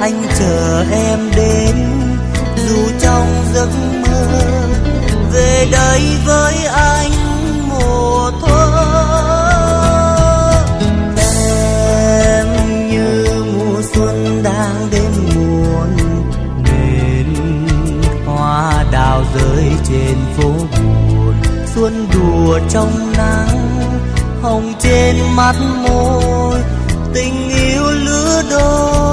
anh chờ em đến, dù trong giấc mơ về đây với anh mùa thu. Em như mùa xuân đang đến muộn, nên hoa đào rơi trên phố buồn. Xuân đùa trong nắng, hồng trên mắt môi, tình yêu lứa đôi